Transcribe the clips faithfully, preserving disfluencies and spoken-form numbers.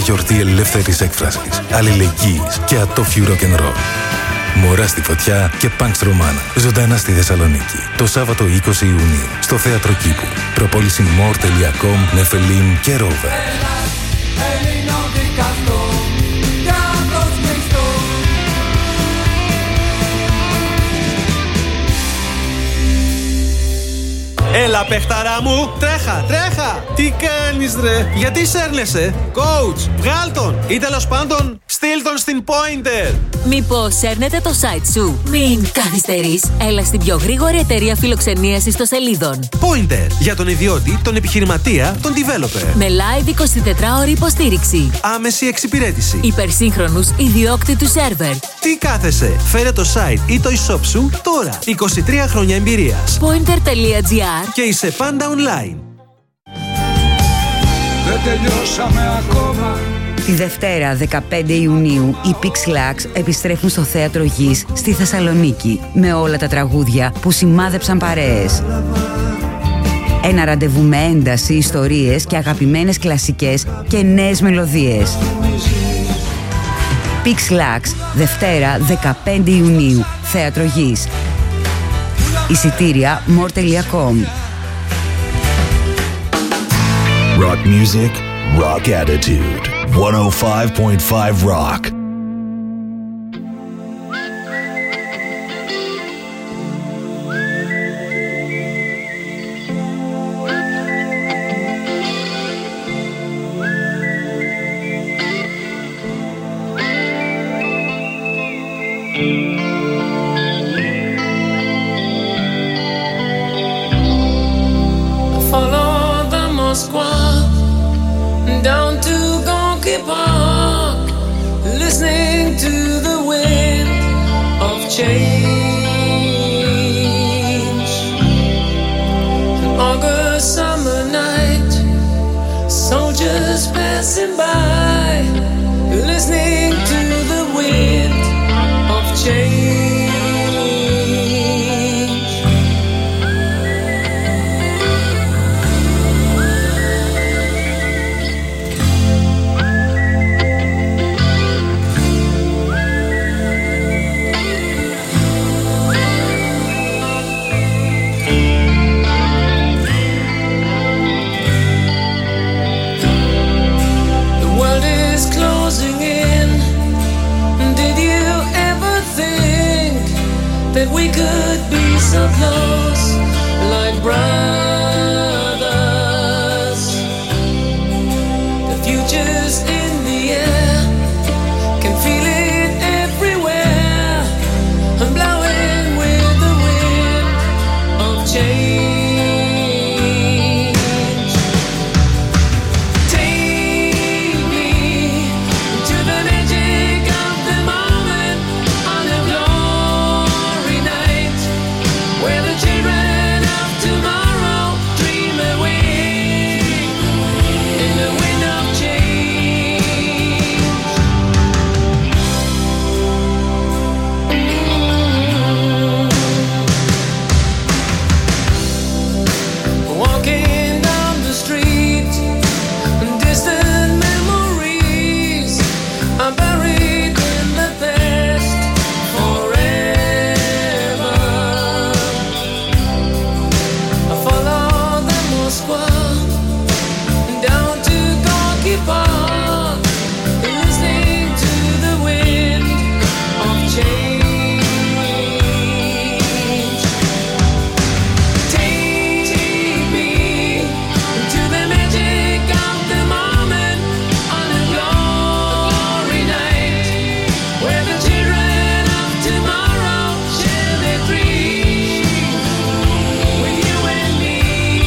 γιορτή ελεύθερης έκφρασης, αλληλεγγύης και ατόφιου rock'n'roll. Μωρά στη φωτιά και Punks Romana. Ζωντανά στη Θεσσαλονίκη. Το Σάββατο είκοσι Ιουνίου. Στο Θέατρο Κήπου. Προπόληση μορ τελεία κομ, Νεφελίμ και Ρόβερ. Έλα παιχταρά μου, τρέχα, τρέχα. Τι κάνεις ρε, γιατί σέρνεσαι? Coach, βγάλ τον. Ή τέλος πάντων, στείλ τον στην Pointer. Μήπως σέρνετε το site σου? Μην καθυστερείς. Έλα στην πιο γρήγορη εταιρεία φιλοξενίας ιστοσελίδων. Pointer, για τον ιδιώτη, τον επιχειρηματία, τον developer. Με live εικοσιτετράωρη υποστήριξη. Άμεση εξυπηρέτηση. Υπερσύγχρονους ιδιόκτητους σερβερ. Τι κάθεσαι, φέρε το site ή το e-shop σου τώρα. είκοσι τρία χρόνια εμπειρίας. Pointer τελεία τζι άρ και είσαι πάντα online. Δεν τελειώσαμε ακόμα. Τη Δευτέρα δεκαπέντε Ιουνίου οι Pixlax επιστρέφουν στο Θέατρο Γης στη Θεσσαλονίκη με όλα τα τραγούδια που σημάδεψαν παρέες. Ένα ραντεβού με ένταση, ιστορίες και αγαπημένες κλασικές και νέες μελωδίες. Pixlax, Δευτέρα δεκαπέντε Ιουνίου, Θέατρο Γης. Εισιτήρια μορ τελεία κομ. Rock music, rock attitude. one oh five point five Rock. Follow the Moskva down to Gorky Park, listening to the wind of change. An August summer night, soldiers passing by, listening to the wind of change. That we could be so close, like brothers. The future's in the air, can feel it everywhere. I'm blowing with the wind of change. Take me to the magic of the moment on a glory night, where the children of tomorrow dream away in the wind of change. Walking down the street, distant memories are buried in the past forever. I follow the Moskva down to Gorky Park, listening to the wind of change. Take me to the magic of the moment on a glory night, where the children of tomorrow share their dreams with you and me.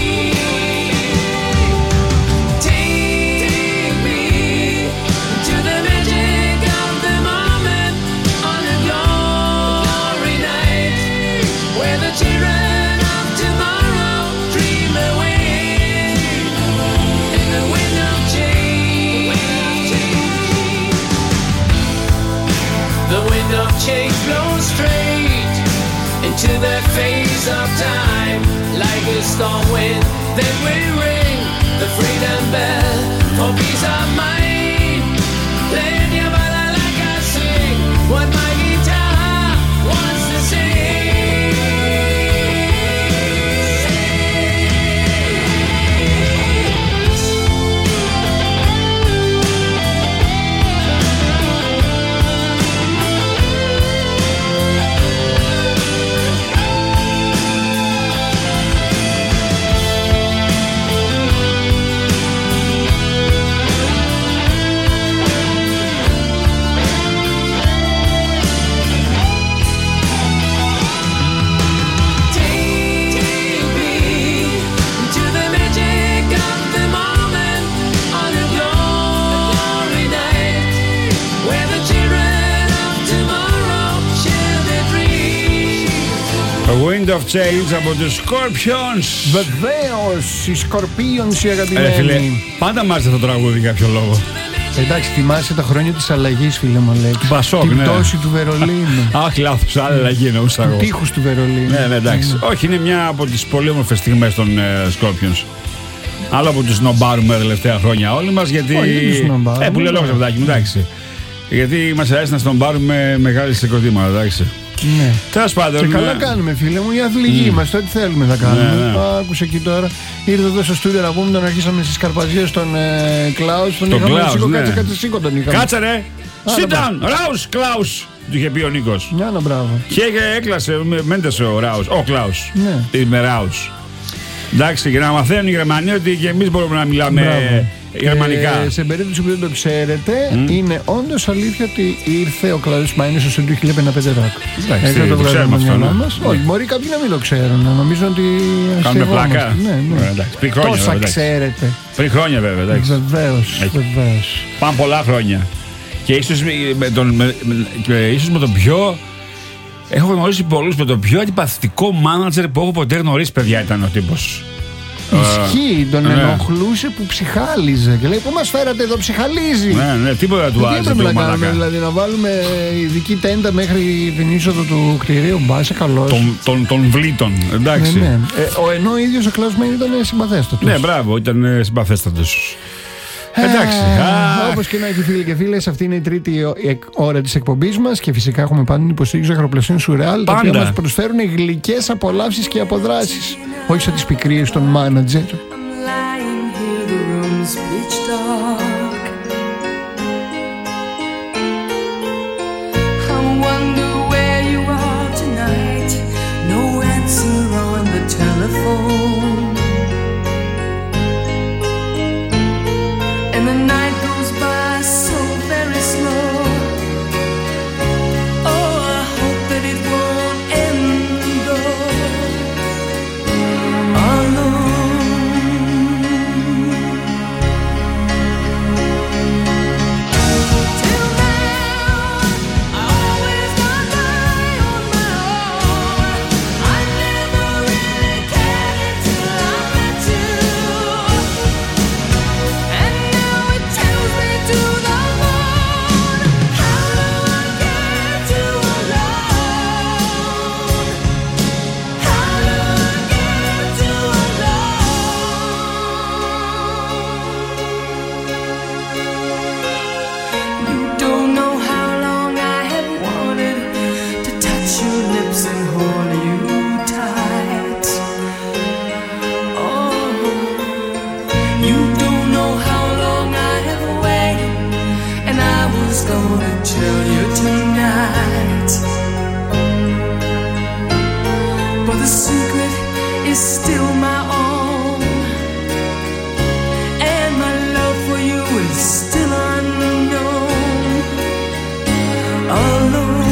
Take me to the magic of the moment on a glory night, where the children of tomorrow dream away in the wind of change. The wind of change blows straight into the face of time, like a storm wind that will ring the freedom bell for peace of mind. Wind of Change από τους Scorpions. Βεβαίως, οι Scorpions οι αγαπημένοι. Ε, φίλε, πάντα μ' άρεσε αυτό το τραγούδι για κάποιο λόγο. Εντάξει, θυμάσαι τα χρόνια της αλλαγής, φίλε μου, Αλέξη. Του Πασόκ, την ναι. πτώση του Βερολίνου. Αχ, λάθος, άλλη αλλαγή εννοούσα εγώ. Του τείχους του Βερολίνου. Ναι, ναι, εντάξει. Mm. Όχι, είναι μια από τις πολύ όμορφες στιγμές των uh, Scorpions. Άλλο που τους νομπάρουμε τα τελευταία χρόνια όλοι μας, γιατί. Όχι, δεν τους νομπάρουμε. Ε, που λέει λόγος, παιδάκι μου, εντάξει. Γιατί μας αρέσει να στομπάρουμε μεγάλες συγκροτήματα, εντάξει. Ναι. Τέλος πάντων. Και καλά κάνουμε, φίλε μου, η αθλητική mm. μας, ό,τι θέλουμε θα κάνουμε. Ναι, ναι. Άκουσε εκεί τώρα. Ήρθε εδώ στο στούντιο να πούμε, τον αρχίσαμε στις καρπαζιές των ε, Κλάους. Τον τον είχαμε Κλάους, σήκω, ναι. κάτσε, κάτσε, σήκω τον είχαμε. Κάτσε ρε! Sit down! Ράους, Κλάους! Του είχε πει ο Νίκος. Μια να μπράβο. Και έκλασε, μέντεσε ο Ράους. Ο Κλάους. Ναι. Είμαι Ράους. Εντάξει, για να μαθαίνουν οι Γερμανοί ότι και εμείς μπορούμε να μιλάμε Μπράβο. γερμανικά. Ε, σε περίπτωση που δεν το ξέρετε, Mm. είναι όντως αλήθεια ότι ήρθε ο Κλάους Μάινος στο στούντιο χίλια πενήντα πέντε Rock. Εντάξει, Έτσι το το βγάλουμε ξέρουμε από αυτό, το μυαλό ναι. μας. Ναι. Όχι, μπορεί κάποιοι να μην το ξέρουν. Νομίζω ότι Κάνουμε αστευόμαστε. πλάκα. Ναι, ναι. Ωραία, εντάξει. Πριν χρόνια, Τόσα βέβαια, εντάξει. ξέρετε. Πριν χρόνια βέβαια, εντάξει. Βεβαίως, Έχει. βεβαίως. Πάμε πολλά χρόνια. Και ίσως με τον, με, με, και ίσως με τον πιο. Έχω γνωρίσει πολλούς με τον πιο αντιπαθητικό μάνατζερ που έχω ποτέ γνωρίσει, παιδιά, ήταν ο τύπος. Ισχύει, τον ναι. ενοχλούσε που ψυχάλιζε. Και λέει: Πού μας φέρατε εδώ, ψυχαλίζει. Ναι, ναι, τίποτα του Τι άρεσε έπρεπε το να κάνουμε, μαλάκα. δηλαδή να βάλουμε ειδική τέντα μέχρι την είσοδο του κτηρίου. Μπα, είσαι καλός. Τον, τον, τον βλήτων, εντάξει. Ναι, ναι. Ε, ο, ενώ ο ίδιος ο Κλάους Μέιν ήταν συμπαθέστατος. Ναι, μπράβο, ήταν ε, συμπαθέστατος. Εντάξει. Ε, όπως και να έχει, φίλοι και φίλες, αυτή είναι η τρίτη ο- εκ- ώρα της εκπομπής μας και φυσικά έχουμε πάντα την υποστήριξη αγροπλασίων Σουρεάλ, τα οποία Πάντα. μας προσφέρουν γλυκές απολαύσεις και αποδράσεις. Όχι σαν τις πικρίες των μάνατζερ. lying here, the room's pitch dark. I wonder where you are tonight. No answer on the telephone. And the night goes by so very slow. Oh, I hope that it won't end though. Alone. Till now, I always got by on my own. I never really cared until I met you. And now it tells me to the moon. How do I get to alone? How do I get to alone? You don't know how long I have wanted to touch your lips and hold you tight. Oh, you don't know how long I have waited, and I was gonna tell you tonight. But the secret is still my own, and my love for you is still unknown. Alone.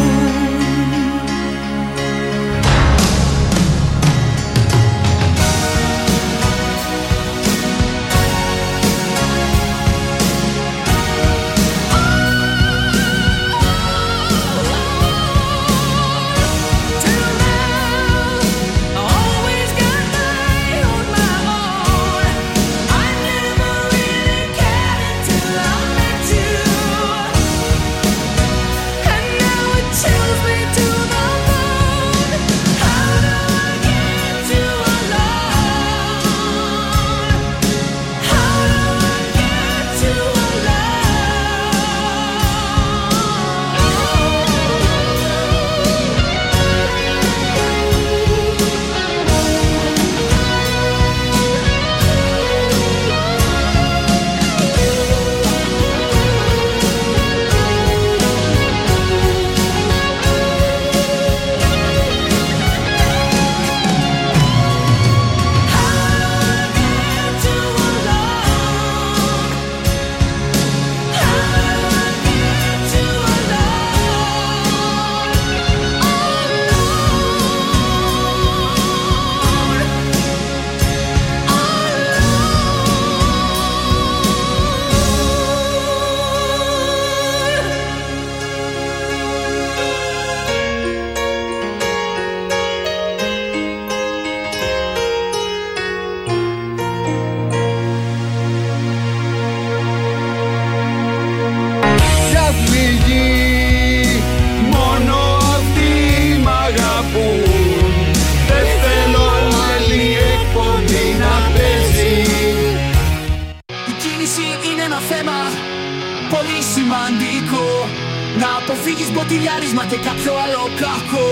πολύ σημαντικό να αποφύγεις μποτιλιάρισμα και κάποιο άλλο κακό.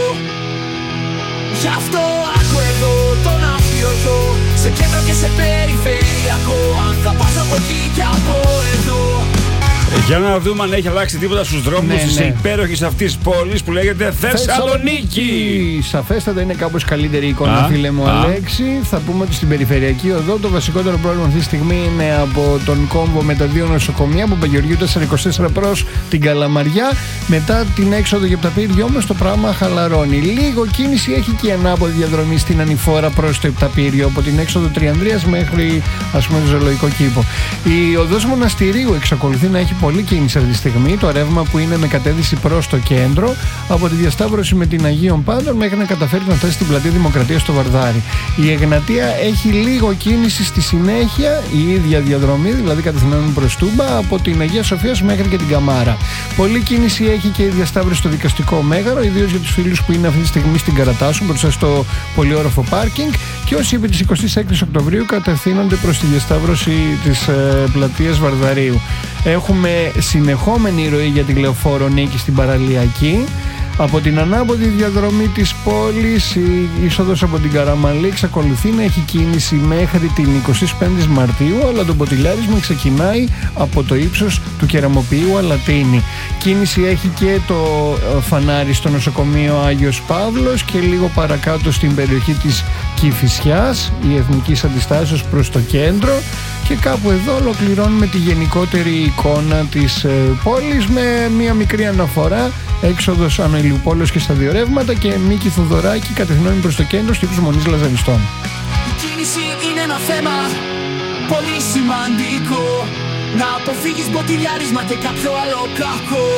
Γι' αυτό άκου εδώ τον αφιωτό, σε κέντρο και σε περιφερειακό, αν θα πας από εκεί και από εδώ. Για να δούμε αν έχει αλλάξει τίποτα στους δρόμους Ναι, της ναι. υπέροχης αυτής πόλης που λέγεται Θεσσαλονίκη. Σαφέστατα είναι κάπως καλύτερη εικόνα, Α, φίλε μου α. Αλέξη. Θα πούμε ότι στην περιφερειακή οδό το βασικότερο πρόβλημα αυτή τη στιγμή είναι από τον κόμβο με τα δύο νοσοκομεία από Παγιοργίου τετρακόσια είκοσι τέσσερα προς την Καλαμαριά. Μετά την έξοδο για τα Πύργη όμως το πράγμα χαλαρώνει. Λίγο κίνηση έχει και η ανάποδη διαδρομή στην ανηφόρα προς το Επταπύριο, από την έξοδο Τριανδρίας μέχρι, ας πούμε, το Ζωολογικό Κήπο. Η οδός Μοναστηρίου εξακολουθεί να έχει πολύ κίνηση αυτή τη στιγμή. Το ρεύμα που είναι με κατεύθυνση προς το κέντρο, από τη διασταύρωση με την Αγίων Πάντων μέχρι να καταφέρει να φτάσει στην πλατεία Δημοκρατίας στο Βαρδάρι. Η Εγνατία έχει λίγο κίνηση στη συνέχεια, η ίδια διαδρομή, δηλαδή κατευθυνόμενη προς Τούμπα, από την Αγία Σοφίας μέχρι και την Καμάρα. Πολύ κίνηση έχει και η διασταύρωση στο Δικαστικό Μέγαρο, ιδίως για τους φίλους που είναι αυτή τη στιγμή στην Καρατάσου μπροστά στο πολυόροφο πάρκινγκ, και όσοι επί της εικοστής έκτης Οκτωβρίου κατευθύνονται προς τη διασταύρωση της ε, πλατείας Βαρδαρίου. Έχουμε συνεχόμενη ροή για τη Λεωφόρο Νίκη στην Παραλιακή. Από την ανάποδη διαδρομή της πόλης, η είσοδος από την Καραμαλή εξακολουθεί να έχει κίνηση μέχρι την εικοστή πέμπτη Μαρτίου, αλλά το μποτιλιάρισμα ξεκινάει από το ύψος του Κεραμοποιείου Αλατίνη. Κίνηση έχει και το φανάρι στο νοσοκομείο Άγιος Παύλος και λίγο παρακάτω στην περιοχή της Κηφισιάς, η Εθνικής Αντιστάσεως προς το κέντρο, και κάπου εδώ ολοκληρώνουμε τη γενικότερη εικόνα της ε, πόλης με μια μικρή αναφορά, έξοδος Άνω Ηλιουπόλεως και στα δύο ρεύματα, και Μίκη Θοδωράκη κατευθυνόμενη προς το κέντρο στο ύψος Μονής Λαζαριστών. Η κίνηση είναι ένα θέμα πολύ σημαντικό, να αποφύγεις μποτιλιάρισμα και κάποιο άλλο κακό.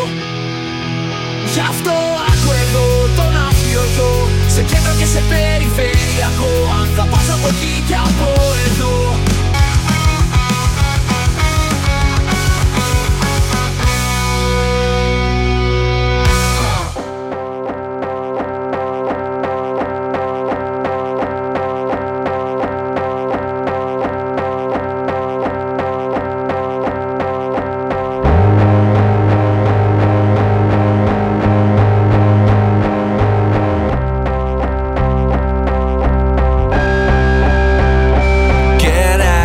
Γι' αυτό άκου εδώ τον αφιωτό, σε κέντρο και σε περιφερειακό, αν θα πας από εκεί και από εδώ. Get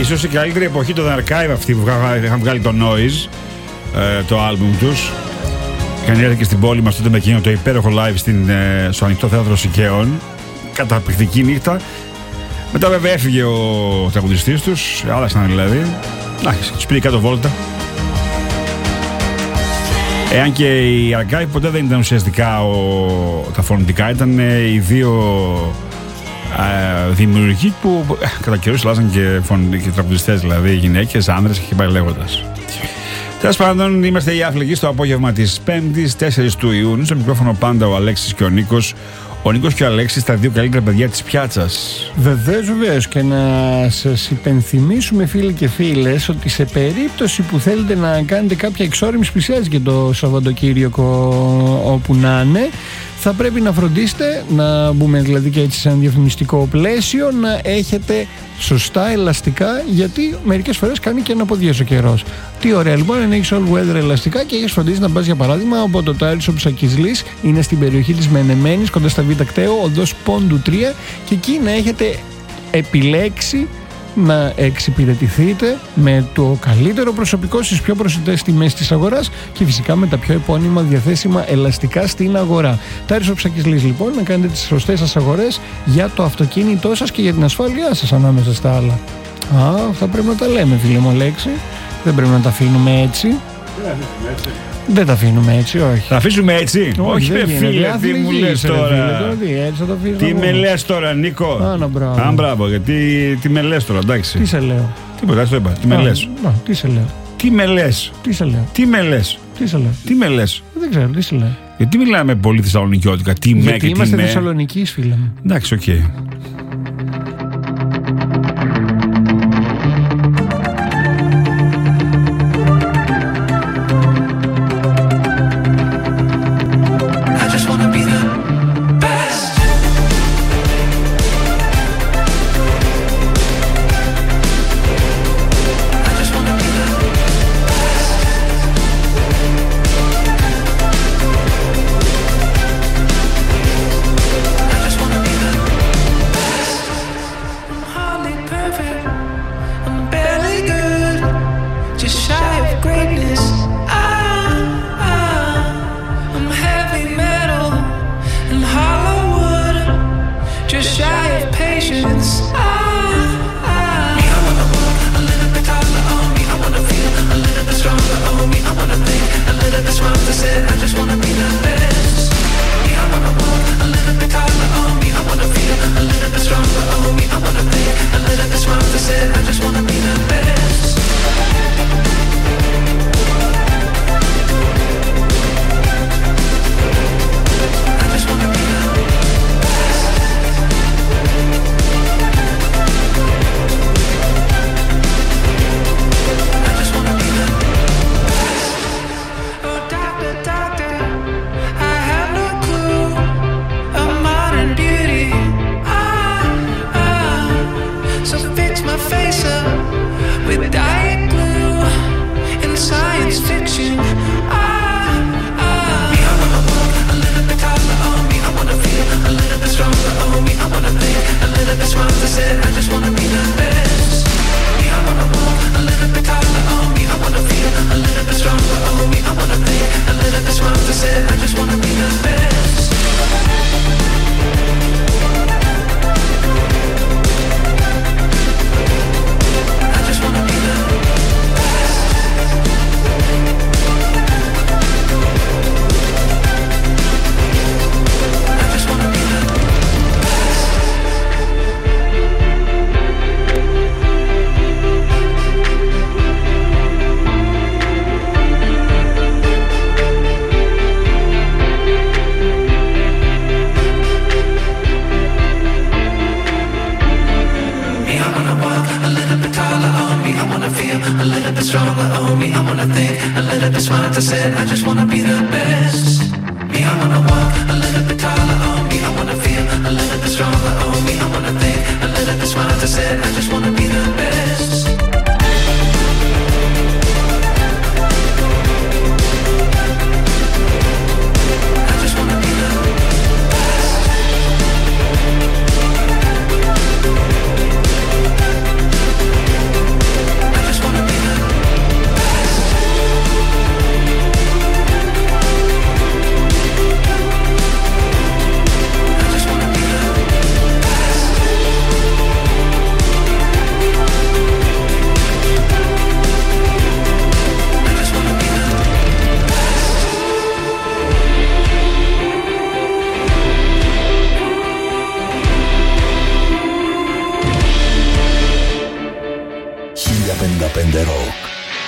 Ίσως η καλύτερη εποχή των Archive αυτή που είχαν βγάλει το Noise, ε, το άλμπουμ τους. Είχαν έρθει και στην πόλη μας τότε με εκείνο το υπέροχο live στην, ε, στο Ανοιχτό Θέατρο Σικαίων. Καταπληκτική νύχτα. Μετά βέβαια έφυγε ο τραγουδιστής τους, άλλαξαν δηλαδή. Εντάξει, τους πήρε κάτω βόλτα. Εάν και οι Archive ποτέ δεν ήταν ουσιαστικά ο, τα φωνητικά, ήταν ε, οι δύο ε, δημιουργοί που ε, κατά καιρούς αλλάζαν και, και τραγουδιστές, δηλαδή γυναίκες, άνδρες και πάει λέγοντας. Τέλος πάντων, είμαστε οι Άθλικοι στο απόγευμα της Πέμπτης, τέσσερις του Ιούνιου. Στο μικρόφωνο πάντα ο Αλέξης και ο Νίκος. Ο Νίκος και ο Αλέξης, τα δύο καλύτερα παιδιά της πιάτσας. Βεβαίως, βεβαίως. Και να σας υπενθυμίσουμε, φίλοι και φίλες, ότι σε περίπτωση που θέλετε να κάνετε κάποια εξόρυμηση, πλησιάζει και το Σαββατοκύριακο όπου να είναι, θα πρέπει να φροντίσετε, να μπούμε δηλαδή και έτσι σε ένα διαφημιστικό πλαίσιο, να έχετε σωστά ελαστικά, γιατί μερικές φορές κάνει και αναποδιές ο καιρός. Τι ωραία λοιπόν, αν έχεις all weather ελαστικά και έχεις φροντίσει να πας για παράδειγμα από το Tire Shop Σακισλής, είναι στην περιοχή της Μενεμένης, κοντά στα Β' Κταίου, οδός Πόντου τρία, και εκεί να έχετε επιλέξει να εξυπηρετηθείτε με το καλύτερο προσωπικό στις πιο προσιτές τιμές της αγοράς και φυσικά με τα πιο επώνυμα διαθέσιμα ελαστικά στην αγορά. Tire Shop Σακισλής λοιπόν, να κάνετε τις σωστές σας αγορές για το αυτοκίνητό σας και για την ασφάλειά σας ανάμεσα στα άλλα. Α, αυτά πρέπει να τα λέμε, φίλε μου Λέξη. Δεν πρέπει να τα αφήνουμε έτσι. Δεν τα αφήνουμε έτσι, όχι. Θα αφήσουμε έτσι. Όχι, ρε φίλε, τι μου λες τώρα. Τι με λες τώρα, Νίκο. Α, μπράβο, γιατί τι με λες τώρα, εντάξει. Τι σε λέω. Τίποτα, το είπα. Τι με λες. Τι σε λέω. Τι με λες. Τι σε λέω. Τι με λες. Τι σε λέω. Τι με λες. Δεν ξέρω, τι σε λέω. Γιατί μιλάμε πολύ θεσσαλονικιώτικα. Τι με και τι με. Γιατί είμαστε Θεσσαλονικείς, φίλε μου. Εντάξει, οκ.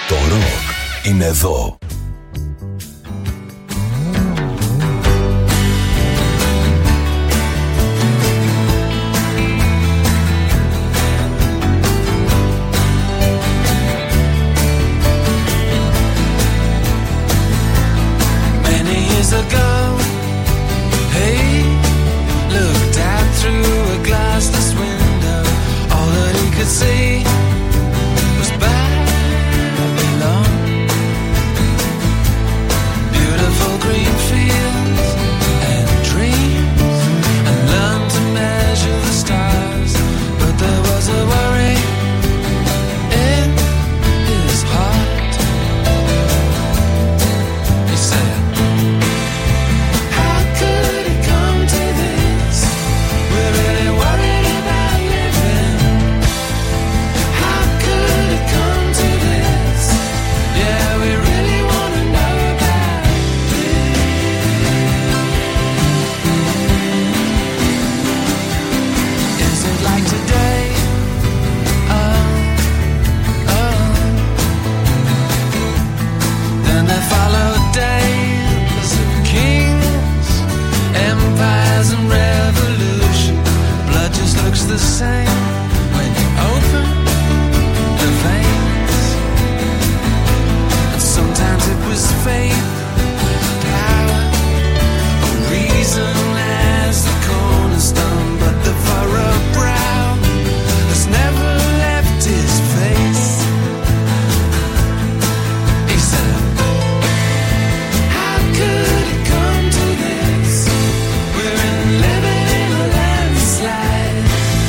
Το ροκ είναι εδώ. Ago, hey, looked out through a glassless window. All that he could see was Babylon. Beautiful green fields and dreams, and learned to measure the stars. But there was a worry in his heart. He said, the same when you open the veins, and sometimes it was faith, power, or reason as the cornerstone, but the furrowed brow has never left his face. He said, how could it come to this? We're in living in a landslide.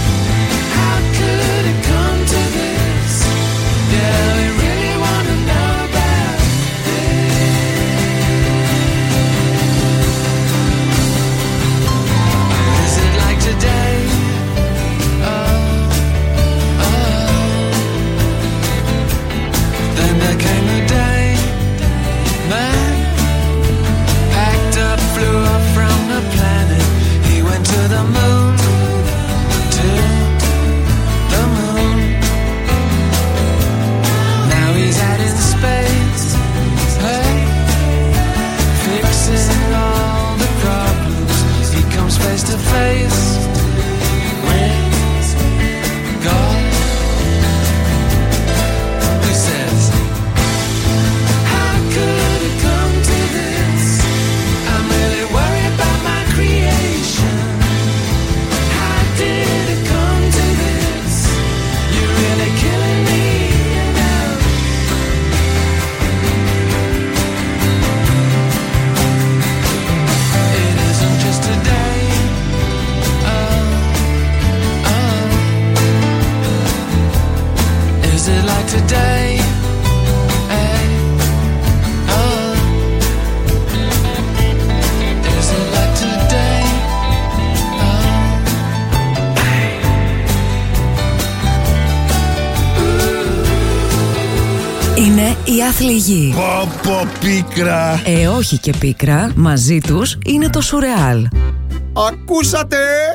Είναι η άθλη γη. Πω πω πίκρα. Ε, όχι και πίκρα. Μαζί τους είναι το σουρεάλ. Ακούσατε!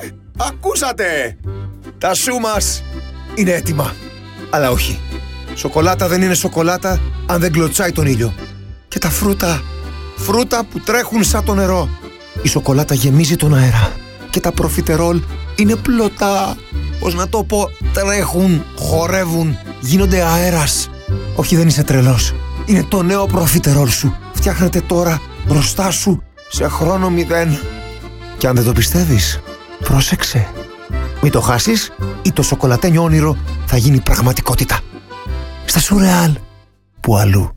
Ακούσατε! Τα σου μας είναι έτοιμα. Αλλά όχι. Σοκολάτα δεν είναι σοκολάτα αν δεν κλωτσάει τον ήλιο. Και τα φρούτα, φρούτα που τρέχουν σαν το νερό. Η σοκολάτα γεμίζει τον αέρα. Και τα προφιτερόλ είναι πλωτά. Πώς να το πω, τρέχουν, χορεύουν, γίνονται αέρας. Όχι, δεν είσαι τρελός. Είναι το νέο προφιτερόλ σου. Φτιάχνεται τώρα μπροστά σου σε χρόνο μηδέν. Και αν δεν το πιστεύεις, πρόσεξε. Μην το χάσεις ή το σοκολατένιο όνειρο θα γίνει πραγματικότητα. Στα σουρεάλ που αλλού.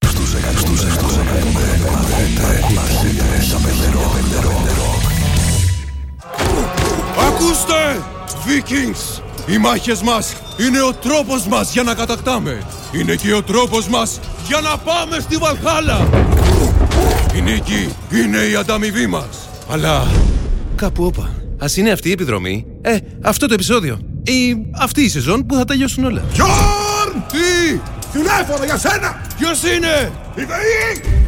Ακούστε! Vikings! Οι μάχες μας είναι ο τρόπος μας για να κατακτάμε. Είναι και ο τρόπος μας για να πάμε στη Βαλχάλα. Η νίκη είναι η ανταμοιβή μας. Αλλά κάπου όπα. Ας είναι αυτή η επιδρομή, ε, αυτό το επεισόδιο ή αυτή η σεζόν που θα τελειώσουν όλα. Γιόρν! Τι! Τηλέφωνο για σένα! Ποιος είναι? Η ΔΕΗ!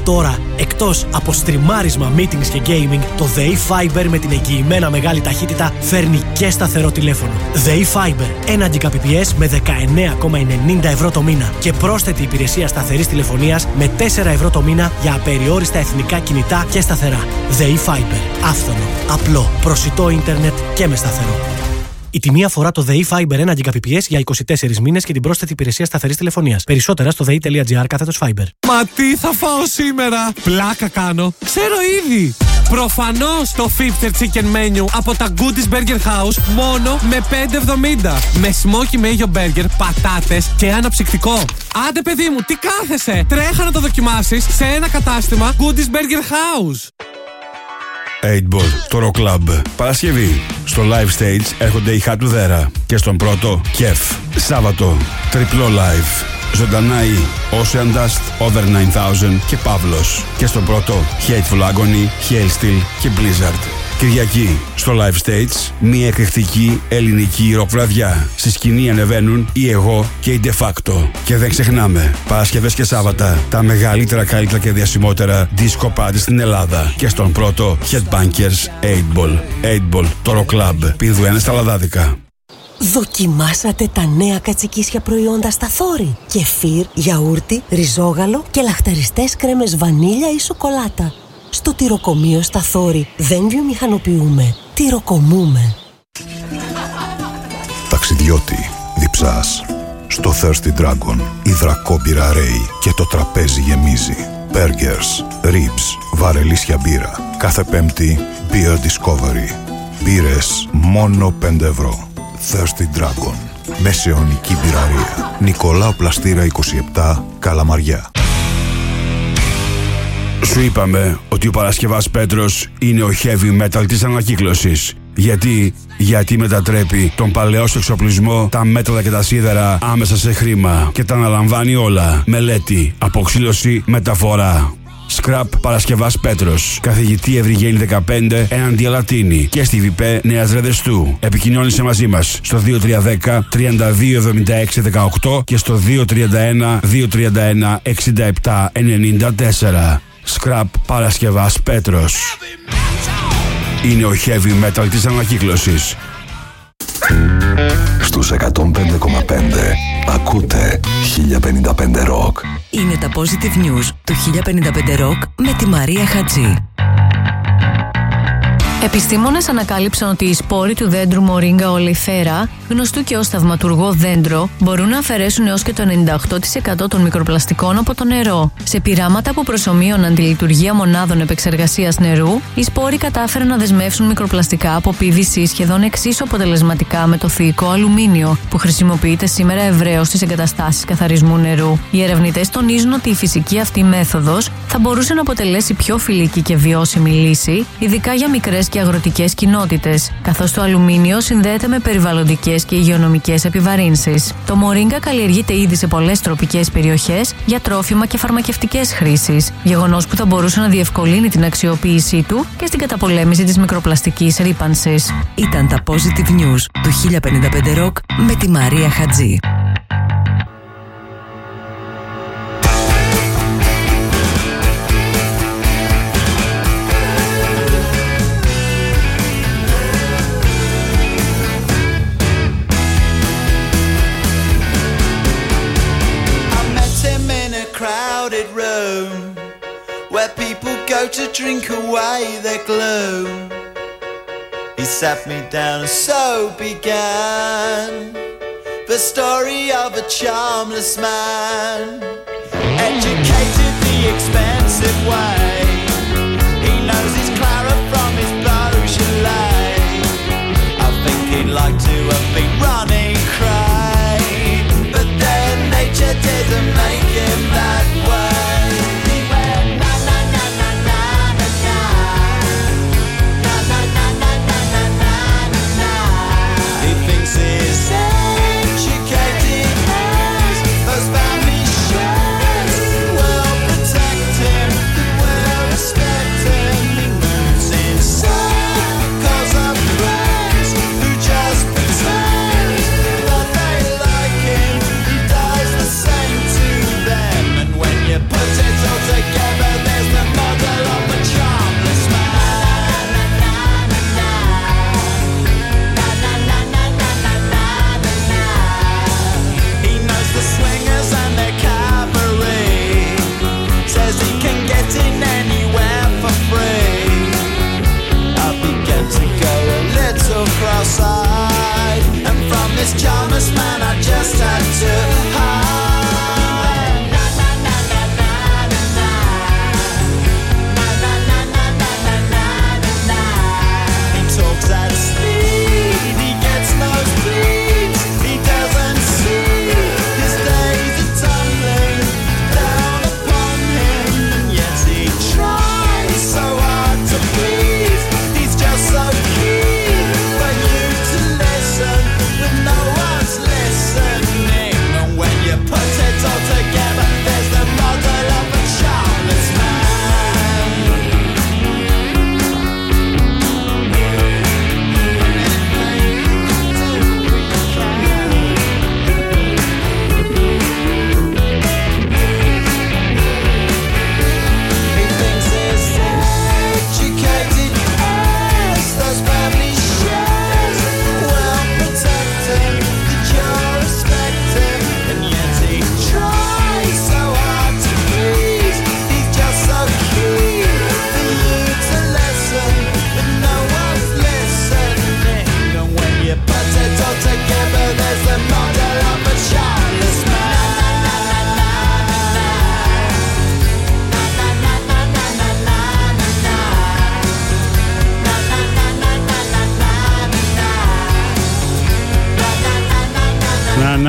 Τώρα, εκτός από στριμάρισμα, meetings και gaming, το ΔΕΗ Fiber με την εγγυημένα μεγάλη ταχύτητα φέρνει και σταθερό τηλέφωνο. ΔΕΗ Fiber, ένα Gbps με δεκαεννέα κόμμα ενενήντα ευρώ το μήνα και πρόσθετη υπηρεσία σταθερής τηλεφωνίας με τέσσερα ευρώ το μήνα για απεριόριστα εθνικά κινητά και σταθερά. ΔΕΗ Fiber. Άφθονο, απλό, προσιτό ίντερνετ και με σταθερό. Η τιμή αφορά το ΔΕΗ Fiber ένα Gbps για είκοσι τέσσερις μήνες και την πρόσθετη υπηρεσία σταθερής τηλεφωνίας. Περισσότερα στο δei.gr κάθετος Fiber. Μα τι θα φάω σήμερα? Πλάκα κάνω. Ξέρω ήδη. Προφανώς το Fifter Chicken Menu από τα Goodies Burger House μόνο με πέντε εβδομήντα. Με smoky mayo burger, πατάτες και αναψυκτικό. Άντε παιδί μου, τι κάθεσαι? Τρέχα να το δοκιμάσεις σε ένα κατάστημα Goodies Burger House. οκτώ Ball, το Rock Club. Παρασκευή. Στο live stage έρχονται οι Χατουδέρα. Και στον πρώτο, Κεφ. Σάββατο, τριπλό live. Ζωντανά οι Ocean Dust, Over εννιά χιλιάδες και Παύλος. Και στον πρώτο, Hateful Agony, Hailsteel και Blizzard. Κυριακή, στο live stage, μια εκρηκτική ελληνική ροκ βραδιά. Στη σκηνή ανεβαίνουν η Εγώ και η De Facto. Και δεν ξεχνάμε, Παρασκευές και Σάββατα, τα μεγαλύτερα, καλύτερα και διασημότερα disco party στην Ελλάδα. Και στον πρώτο, Headbangers οκτώ Ball. οκτώ Ball, το Rock Club. Πηδού ένα στα λαδάδικα. Δοκιμάσατε τα νέα κατσικίσια προϊόντα στα Θόρη? Κεφίρ, γιαούρτι, ριζόγαλο και λαχταριστές κρέμες βανίλια ή σοκολάτα. Στο τυροκομείο στα Θόρη δεν βιομηχανοποιούμε, τυροκομούμε. Ταξιδιώτη, διψάς. Στο Thirsty Dragon, υδρακόμπυρα ρέει και το τραπέζι γεμίζει. Burgers, ribs, βαρελίσια μπύρα. Κάθε Πέμπτη, Beer Discovery. Μπύρες μόνο πέντε ευρώ. Thirsty Dragon. Μεσαιωνική μπυραρία. Νικολάου Πλαστήρα είκοσι επτά, Καλαμαριά. Σου είπαμε ότι ο Παρασκευάς Πέτρος είναι ο heavy metal της ανακύκλωσης. Γιατί, γιατί μετατρέπει τον παλαιό σου εξοπλισμό, τα μέταλλα και τα σίδερα άμεσα σε χρήμα και τα αναλαμβάνει όλα. Μελέτη, αποξήλωση, μεταφορά. Scrap Παρασκευάς Πέτρος. Καθηγητή Ευρυγένη δεκαπέντε έναντι Αλατίνη. Και στη ΒΙΠΕ Νέας Ρεδεστού. Επικοινώνησε μαζί μας στο δύο τρία ένα μηδέν τριάντα δύο εβδομήντα έξι δεκαοκτώ και στο δύο τρία ένα δύο τρία ένα εξήντα επτά ενενήντα τέσσερα. Scrap Παρασκευάς Πέτρος. Είναι ο heavy metal της ανακύκλωσης. Στους εκατόν πέντε κόμμα πέντε ακούτε χίλια πενήντα πέντε Rock. Είναι τα Positive News του χίλια πενήντα πέντε Rock με τη Μαρία Χατζή. Επιστήμονες ανακάλυψαν ότι οι σπόροι του δέντρου Moringa oleifera, γνωστού και ως θαυματουργό δέντρο, μπορούν να αφαιρέσουν έως και το ενενήντα οκτώ τοις εκατό των μικροπλαστικών από το νερό. Σε πειράματα που προσομοίωναν τη λειτουργία μονάδων επεξεργασίας νερού, οι σπόροι κατάφεραν να δεσμεύσουν μικροπλαστικά από πι βι σι σχεδόν εξίσου αποτελεσματικά με το θηϊκό αλουμίνιο, που χρησιμοποιείται σήμερα ευρέως στις εγκαταστάσεις καθαρισμού νερού. Οι ερευνητές τονίζουν ότι η φυσική αυτή μέθοδος θα μπορούσε να αποτελέσει πιο φιλική και βιώσιμη λύση, ειδικά για μικρές και αγροτικές κοινότητες, καθώς το αλουμίνιο συνδέεται με περιβαλλοντικές και υγειονομικές επιβαρύνσεις. Το Moringa καλλιεργείται ήδη σε πολλές τροπικές περιοχές για τρόφιμα και φαρμακευτικές χρήσεις, γεγονός που θα μπορούσε να διευκολύνει την αξιοποίησή του και στην καταπολέμηση της μικροπλαστικής ρύπανσης. Ήταν τα Positive News του χίλια πενήντα πέντε Rock με τη Μαρία Χατζή. To drink away their gloom, he sat me down and so began the story of a charmless man, educated the expensive way. He knows his Clara from his Beaujolais. I think he'd like to have been running cray, but then nature didn't make him that way. His educated as those family should.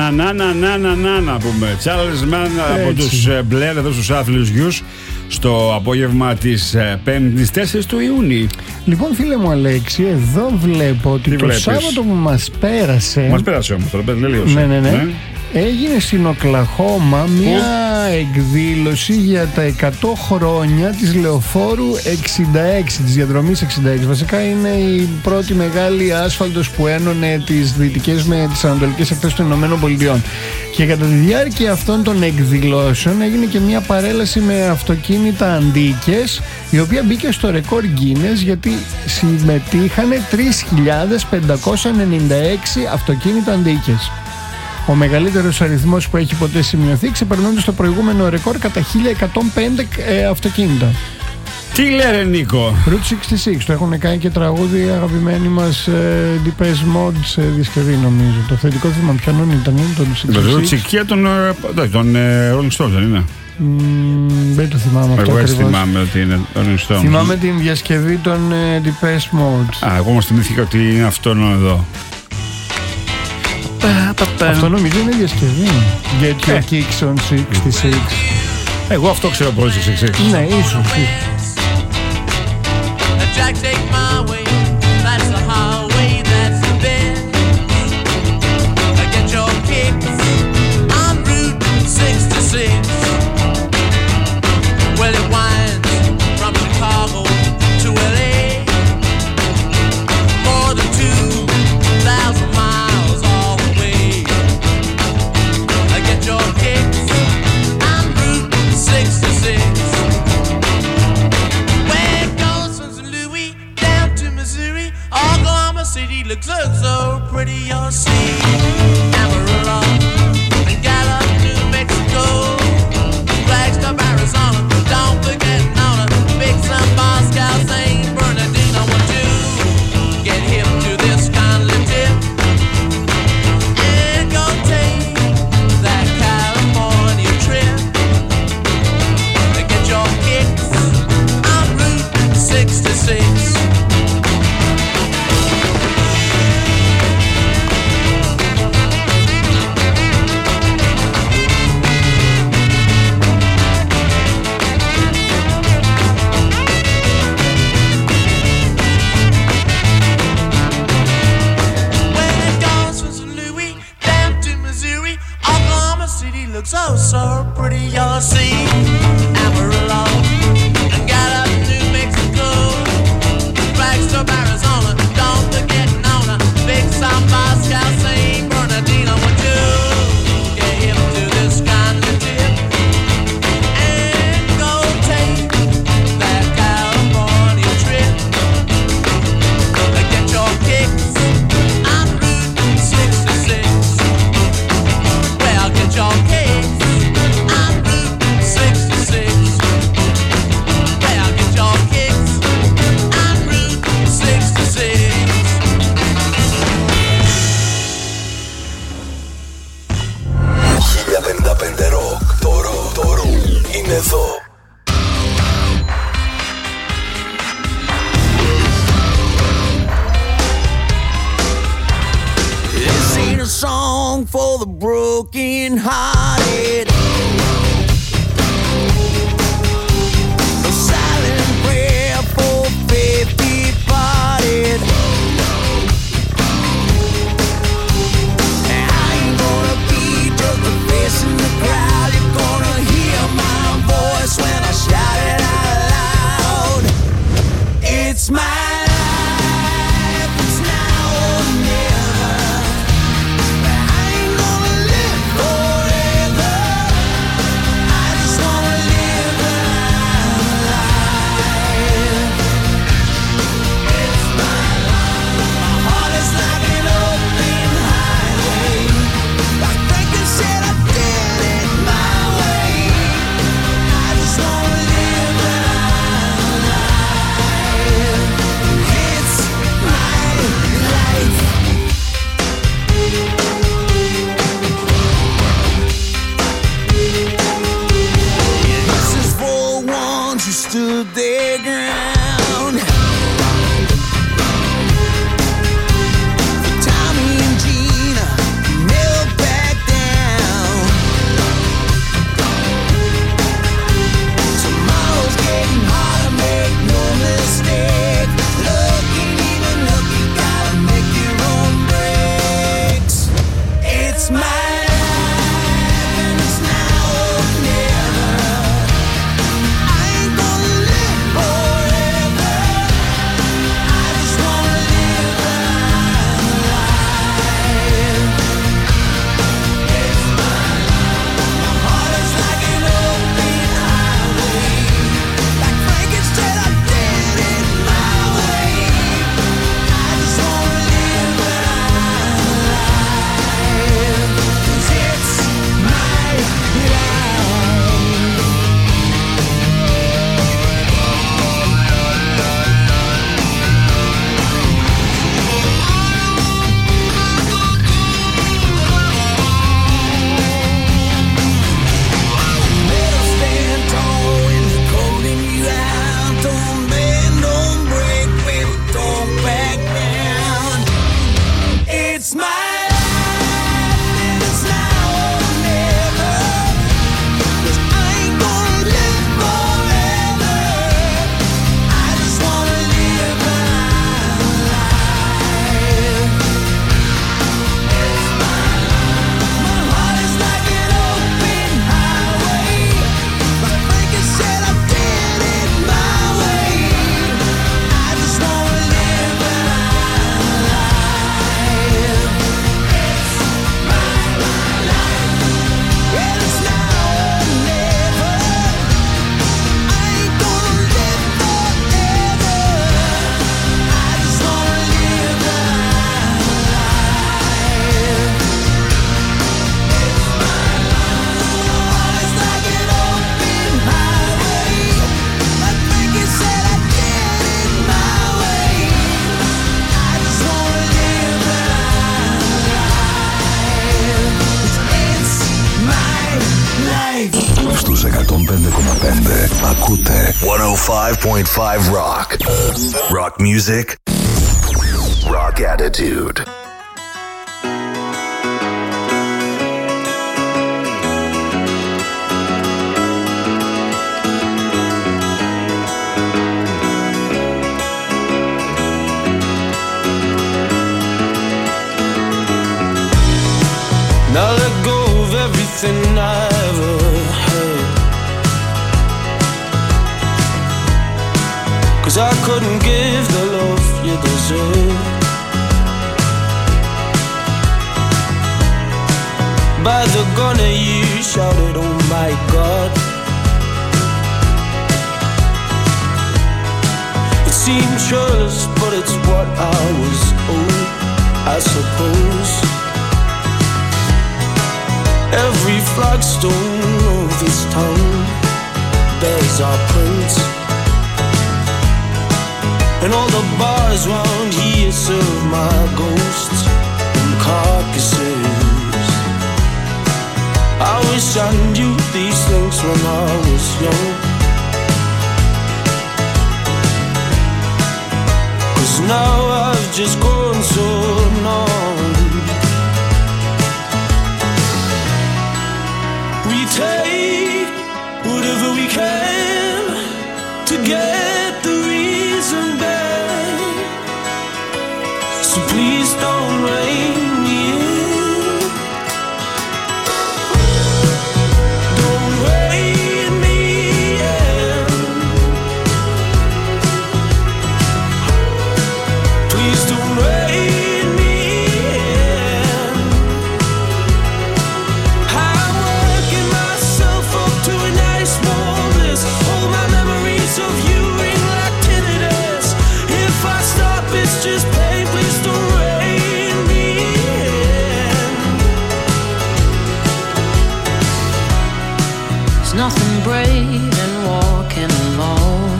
Να, να, να, να, να, να, να πούμε. Charles Mann από τους Blair εδώ στους άθλιους γιους στο απόγευμα της πέμπτης τέσσερις του Ιούνιου. Λοιπόν, φίλε μου Αλέξη, εδώ βλέπω ότι Τι το βλέπεις? Σάββατο που μας πέρασε. Μας πέρασε όμως τώρα, δεν τελείωσε. Ναι, ναι, ναι. ναι. Έγινε στην Οκλαχώμα μια εκδήλωση για τα εκατό χρόνια της λεωφόρου εξήντα έξι, της διαδρομής εξήντα έξι. Βασικά είναι η πρώτη μεγάλη άσφαλτος που ένωνε τις δυτικές με τις ανατολικές ακτές των Ηνωμένων Πολιτειών. Και κατά τη διάρκεια αυτών των εκδηλώσεων έγινε και μια παρέλαση με αυτοκίνητα αντίκες, η οποία μπήκε στο ρεκόρ Guinness γιατί συμμετείχαν τρεις χιλιάδες πεντακόσια ενενήντα έξι αυτοκίνητα αντίκες. Ο μεγαλύτερος αριθμός που έχει ποτέ σημειωθεί, ξεπερνώντας το προηγούμενο ρεκόρ κατά χίλια εκατόν πέντε ε, αυτοκίνητα. Τι λέρε Νίκο? Route εξήντα έξι, το έχουν κάνει και τραγούδι αγαπημένοι μας ε, Depeche Mode σε δισκευή νομίζω. Το θετικό θύμα ποιανών ήταν, τον εξήντα έξι. Το Τσικία των, των Rolling Stones δεν είναι? Mm, δεν το θυμάμαι αυτό. Εγώ έτσι έτσι θυμάμαι ότι είναι Rolling Stones. Θυμάμαι την διασκευή των ε, Depeche Mode. Α, εγώ όμως θυμήθηκα ότι είναι αυτό εδώ. Αυτό νομίζω είναι διασκευή. Get your kicks on εξήντα έξι. Εγώ αυτό ξέρω πολύ σε εξήντα έξι. Ναι, ίσως. Jack, take my way. That's the highway, that's the best. Get your kicks on Route sixty-six. Well, it winds from Chicago to L A. More than two thousand miles all the way. Get your kicks on Route sixty-six. City looks so, so pretty, you'll see. Amarillo and Gallup, New Mexico, Flagstaff, Arizona. Don't forget Nona, Big Sun, Moscow, Saint Bernardino. I want to get hip to this kindly tip and go take that California trip. Get your kicks on Route sixty-six. Looks so, so pretty, you'll see. Amarillo and Gallup, New Mexico, Flagstaff, Arizona. Don't forget Nona, Big Sun, Moscow, Saint Bernardino. Would you get hip to this kind of tip and go take that California trip? Get your kicks on Route sixty-six. Well, get your kicks. Εδώ. This ain't a song for the broken hearted. A silent prayer for faith departed. I ain't gonna be just a face in the crowd. You're gonna hear my voice when I shout it out loud. It's my life, it's now or never. I ain't gonna live forever. I just wanna live my life. It's my life. My heart is like an open highway. Like Franklin said, I did it my way. I just wanna live my life. It's my life. This is for ones who stood their ground. For Tommy and Gina, never back down. στους εκατόν πέντε κόμμα πέντε ακούτε εκατόν πέντε κόμμα πέντε Rock. Rock music. Rock attitude. Now let go of everything I ever had, 'cause I couldn't give the love you deserve. By the gunner you shouted, oh my God. It seemed churlish, but it's what I was owed, I suppose. Every flagstone of this town bears our prints, and all the bars round here serve my ghosts and carcasses. I wish I knew these things when I was young, 'cause now I've just grown so numb. We take whatever we can to get the reason back, so please don't rein me in. Don't rein me in. Please don't rein me in. I'm working myself up to a nice warm bliss. All my memories of you ring like tinnitus. If I stop, it's just pain. Please don't rein me in. There's nothing brave in walking alone.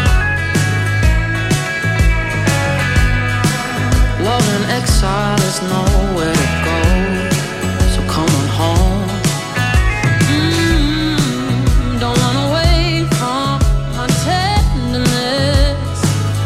Love in exile is nowhere to go, so come on home. Mm, don't run away from my tenderness.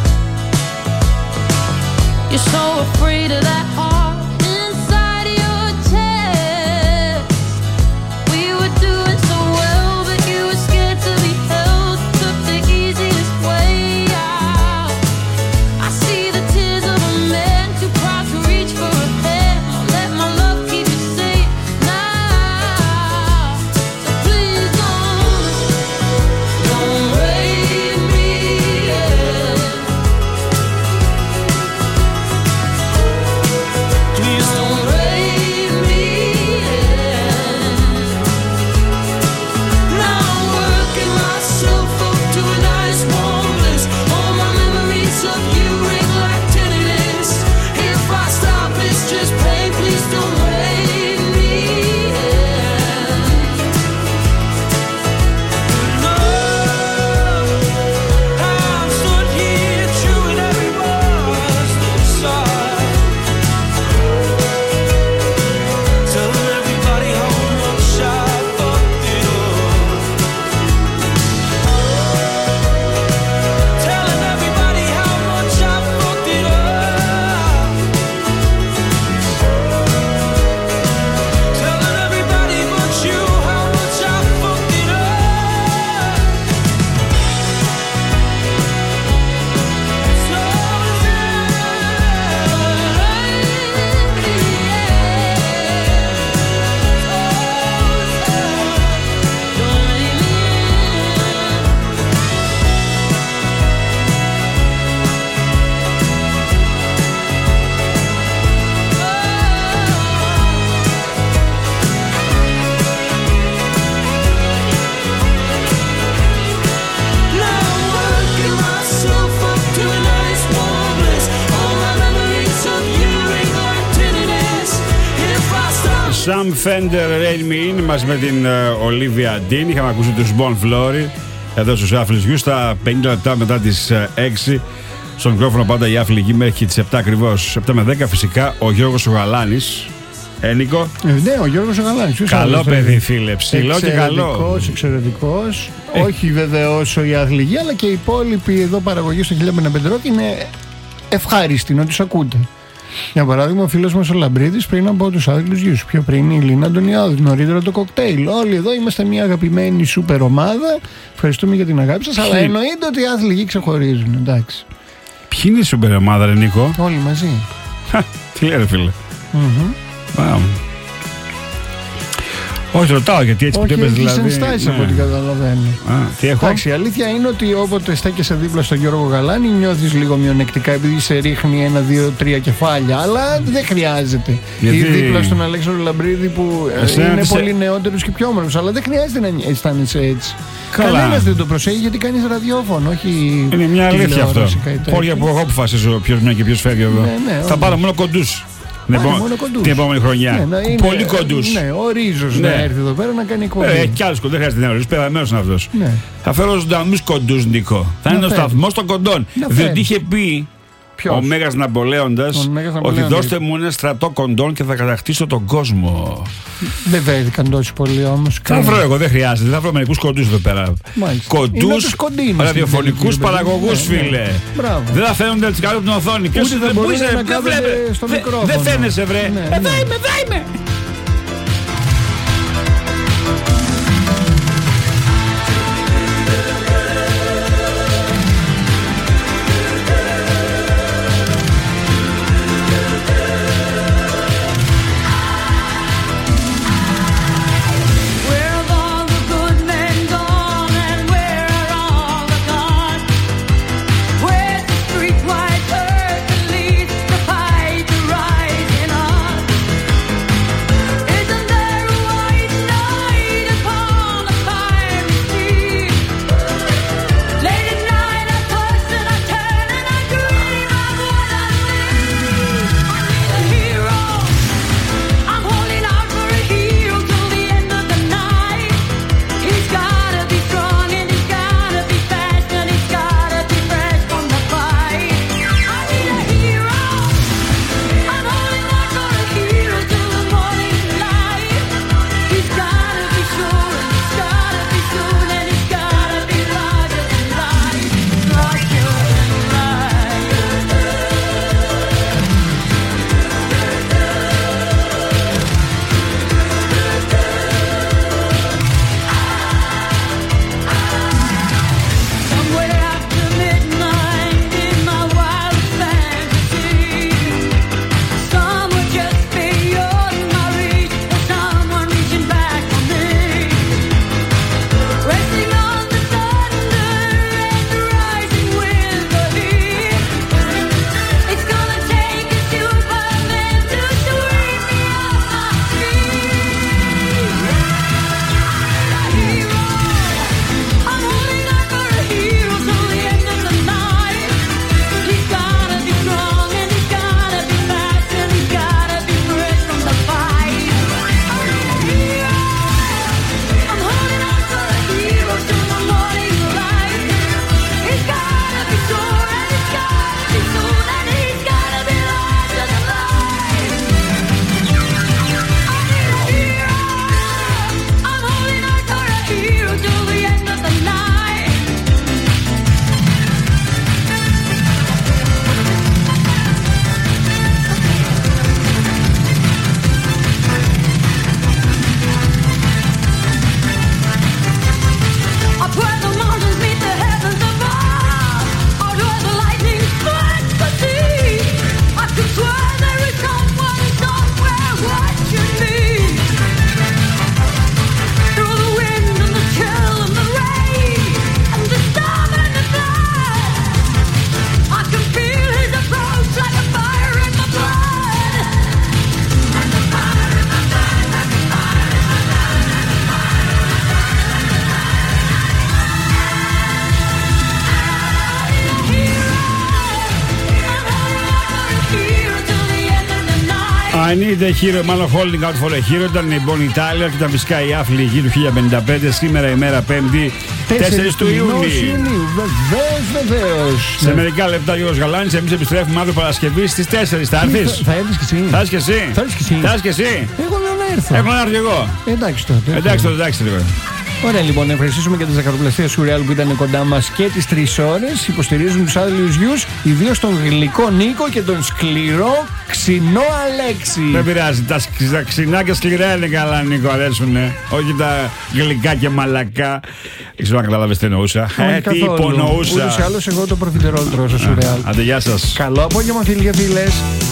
You're so afraid of that heart inside your chest. We were doing so well, but you were scared to be held. Took the easiest way out. I see the tears of a man too proud to reach for a hand. I'll let my love keep you safe now. So please don't, don't rein me in. Please don't rein me in. Now I'm working myself up to a nice warm bliss. All my memories of you ring like tinnitus. If I stop, it's just pain. Please don't rein me in. No, I'm stood here chewing every word's inside, telling everybody how much I fucked it up. Telling everybody how much I fucked it up. Telling everybody but you how much I fucked it up. So now I'm working myself up to a nice warm bliss. All my memories of you ring like tinnitus. If I stop. Sam Fender, Rain Me In, μαζί με την Olivia Dean. Είχαμε ακούσει τους Bon Flory εδώ στους Άφλης Γιου στα πενήντα λεπτά μετά τις ε, έξι. Στον μικρόφωνο πάντα η Άφλη Γη μέχρι τις επτά ακριβώς. επτά με δέκα φυσικά ο Γιώργος ο Γαλάνης. Ε, Νίκο. Ε, ναι, ο Γιώργος ο Γαλάνης. Καλό παιδί, φίλε. Ψηλό και καλό. Εξαιρετικός, εξαιρετικός. Ε. Όχι βέβαια όσο η Αθληγή, αλλά και οι υπόλοιποι εδώ παραγωγή στο χίλια πενήντα πέντε Rock είναι ευχάριστοι να τους ακούτε. Για παράδειγμα, ο φίλος μας ο Λαμπρίδης πριν από τους Άδειλους Γιους. Πιο πριν η Λίνα Αντωνιάδου, νωρίτερα το κοκτέιλ. Όλοι εδώ είμαστε μια αγαπημένη σούπερ ομάδα. Ευχαριστούμε για την αγάπη σας. Αλλά εννοείται ότι οι Άθληγοι ξεχωρίζουν. Εντάξει. Ποιοι είναι η σούπερ ομάδα, ρε Νίκο? Όλοι μαζί. Τι λέει, ρε φίλε. Mm-hmm. Όχι, ρωτάω γιατί έτσι που το είπες δηλαδή. Όχι, έχει ενστάσεις από ό,τι καταλαβαίνω. Α, τι έχω. Εντάξει, η αλήθεια είναι ότι όποτε στέκεσαι δίπλα στον Γιώργο Γαλάνη νιώθεις λίγο μειονεκτικά επειδή σε ρίχνει ένα, δύο, τρία κεφάλια. Αλλά δεν χρειάζεται. Γιατί... Ή δίπλα στον Αλέξανδρο Λαμπρίδη που Εσένα είναι σε... πολύ νεότερος και πιο όμορφος. Αλλά δεν χρειάζεται να αισθάνεσαι έτσι. Κανένας δεν το προσέχει γιατί κάνεις ραδιόφωνο, όχι. Είναι μια αλήθεια αυτό. Χώρια που εγώ αποφασίζω ποιος μένει και ποιος φεύγει εδώ. Ναι, ναι, θα πάρω μόνο κοντούς. Την, επό... την επόμενη χρονιά. Ναι, είναι... Πολύ κοντούς. Ναι, ο Ρίζος ναι. να έρθει εδώ πέρα να κάνει εκπομπή. Ε, έχει κι άλλους κοντούς, δεν χρειάζεται να είναι ο Ρίζος, πεδαμένος είναι αυτός. Ναι. Θα φέρω ζωντανούς κοντούς, Νίκο. Θα να είναι φέρει. Ο σταθμός των κοντών. Διότι είχε πει Ποιος? ο Μέγας Ναπολέοντας ότι δώστε μου ένα στρατό κοντών και θα κατακτήσω τον κόσμο. Δεν βρέθηκαν τόσο πολύ όμως. Θα βρω εγώ, δεν χρειάζεται. Θα βρω μερικούς κοντούς εδώ πέρα. Κοντούς ραδιοφωνικούς παραγωγούς, φίλε. Δεν θα φαίνονται τις κάτω από την οθόνη. Ποιος δεν μπορεί να κάθεται στο μικρόφωνο. Δεν φαίνεσαι, βρε. Εδώ είμαι, εδώ είμαι. I need a hero, μάλλον holding out for a hero. Ήταν η Bonnie Tyler και τα φυσικά η Άθληγη του χίλια πενήντα πέντε. Σήμερα ημέρα Πέμπτη τέσσερις του Ιούνιου. Βεβαίως, βεβαίως. Σε μερικά λεπτά, Γιώργος Γαλάνης, εμείς επιστρέφουμε αύριο Παρασκευή στις τέσσερις. Θα έρθεις? Θα έρθεις και εσύ. Θα έρθεις και εσύ. Θα έρθεις και εσύ. Θα έρθεις και εσύ. Εγώ λέω να έρθω. Έχω να έρθω εγώ. Εντάξει τότε. Εντάξει τότε, εντάξει τότε. Ωραία, λοιπόν, να ευχαριστήσουμε και τα ζαχαροπλαστεία Σουρεάλ που ήταν κοντά μας και τις τρεις ώρες. Υποστηρίζουν τους άδειλους γιους, ιδίως τον γλυκό Νίκο και τον σκληρό ξινό Αλέξη. Δεν πειράζει. Τα, σκ, τα ξινά και σκληρά είναι καλά, Νίκο, αρέσουνε. Όχι τα γλυκά και μαλακά. Δεν ξέρω αν καταλάβες τι εννοούσα. Ε, τι υπονοούσα. Ούτως ή άλλως, εγώ το προφιτερόλ τρώω στο Σουρεάλ. Άντε, γεια σας. Καλό απόγευμα, φίλοι και φίλες.